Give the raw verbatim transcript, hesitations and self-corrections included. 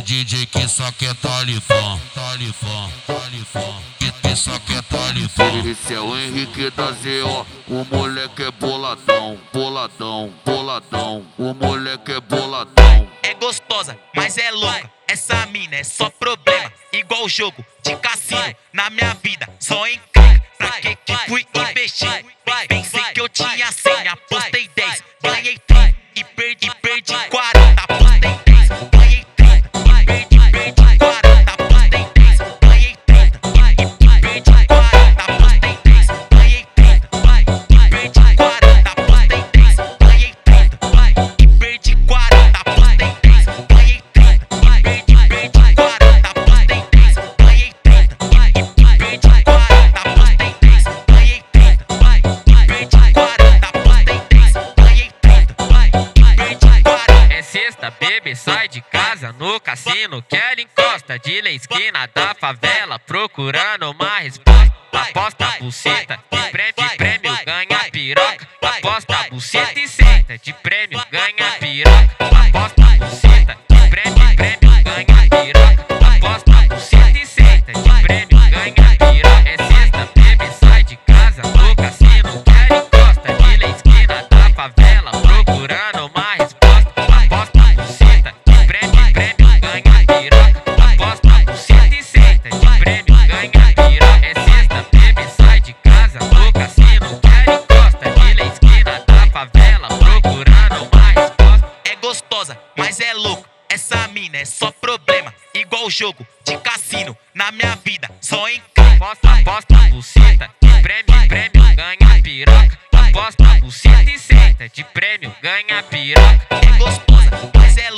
D J que só quer talifã, talifã, talifã, que, que só quer talifã. Esse é o Henrique da Z O, o moleque é boladão, boladão, boladão, o moleque é boladão. É gostosa, mas é louca, essa mina é só problema. Igual jogo de cassino, na minha vida só encrenca. Pra que que fui investir? Pensei que eu tinha senha, apostei dez, ganhei trinta e perdi, perdi quarenta, apostei dez, ganhei trinta e perdi, perdi quarenta, apostei dez, ganhei trinta e perdi quarenta, apostei dez, ganhei trinta e perdi quarenta, apostei dez, ganhei trinta e perdi quarenta, apostei dez, ganhei trinta e perdi, perdi quarenta, apostei dez, ganhei trinta e perdi quarenta, apostei dez, ganhei trinta e perdi quarenta, apostei dez, ganhei trinta e perdi quarenta. É sexta, bebê, sai de casa no cassino. Quer encosta de na esquina da favela, procurando uma resposta. Aposta buceta, de prêmio, de prêmio ganha piroca. Aposta buceta e senta, de prêmio ganha piroca. Aposta buceta, de prêmio, de prêmio ganha piroca. Aposta buceta e senta, de prêmio ganha piroca. É sexta, bebê, sai de casa no cassino. Quer encosta de na esquina da favela, procurando uma resposta. Aposta buceta, de prêmio, de prêmio ganha piroca. Aposta buceta e senta, de prêmio ganha piroca. É sexta, bebê, sai de casa no cassino. Quer encosta de na esquina da favela, procurando uma resposta. É gostosa, mas é louca, essa mina é só problema. Igual jogo de cassino, na minha vida só encrenca. Aposta, aposta buceta, de prêmio, de prêmio ganha piroca. Aposta buceta e senta, de prêmio ganha piroca. É gostosa, mas é